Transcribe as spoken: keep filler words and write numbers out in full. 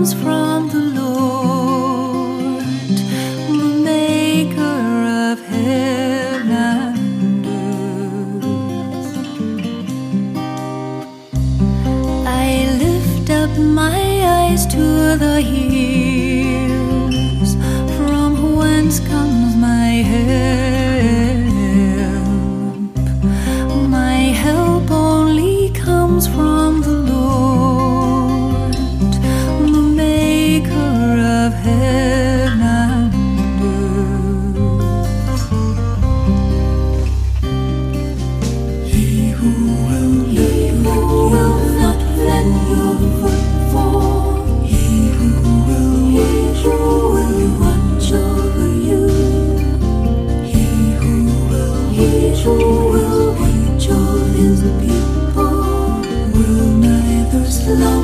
comes from the Lord, the maker of heaven and earth. I lift up my eyes to the hills, from whence comes my help. My help only comes from the Lord, the maker of heaven and earth. He who will, he who will not let your foot fall, he who will, he who will watch over you, he who will, he who will watch over his people, will neither slumber